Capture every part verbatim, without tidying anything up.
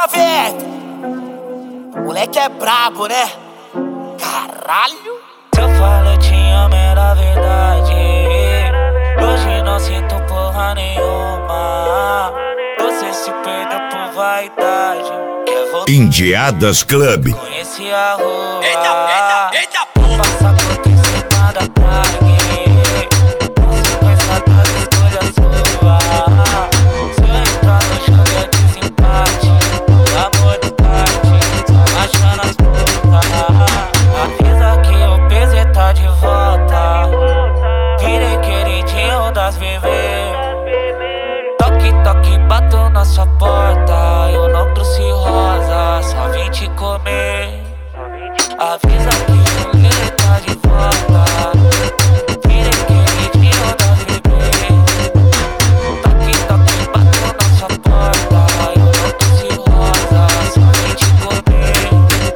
Velho, moleque é brabo, né? Caralho. Se eu falo te amo era verdade. Hoje não sinto porra nenhuma. Você se perdeu por vaidade. Quer voltar? Indiadas Club. Conheci a rua. Eita, eita, eita, porra. Passa por cima da praia. Consequência das escolhas suas. Se eu entrar no jogo é desempate. O amor do parte, só achando as putas. Avisa que o P Z tá de volta. Virei queridinho das bebês. Toque, toque, bato na sua porta. Eu não trouxe rosa, só vim te comer. Avisa que o P Z tá de volta. Virei queridinho das bebês. Toque, toque, bato na sua porta. Eu não trouxe rosa, só vim te comer.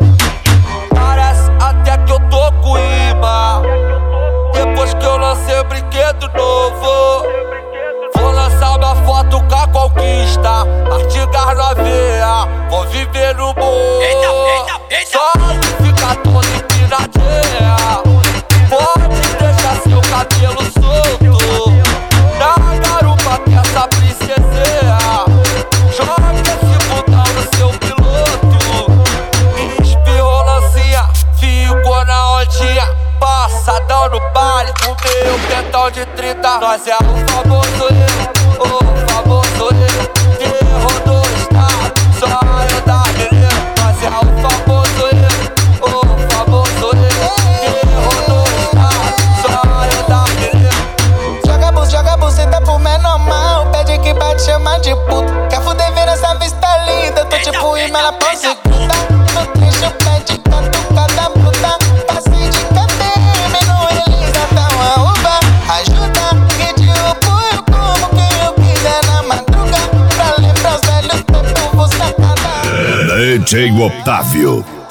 Parece até que eu tô com imã. Depois que eu lancei o brinquedo novo, vou lançar uma foto com a conquista. Artigas na veia, vou viver no morro. Eita, eita, eita. Só de ficar todo empinadinha. Pode deixar seu cabelo solto na garupa que essa princesinha. Joga esse botão no seu piloto. Espirrou lancinha, ficou na ondinha. Passadão no baile, o meu pentão de trinta. Nós é o famoso eu, o famoso eu. Terror do estado, sonho da menina. Nós é o famoso eu, o famoso eu. Terror do estado, sonho da menina. Joga bus, joga buceta pro menor mal. Pede que bate, chama de puta. Quer fuder ver essa vista linda. Tô tipo imã na prosseguida. No trecho pede catucada bruta. Passei de K T M no Elisa, tá uma uva. Ajuda, que de apoio como quem eu quiser na madruga. Pra lembrar os velhos tempos, vou sacar da... D J Otávio.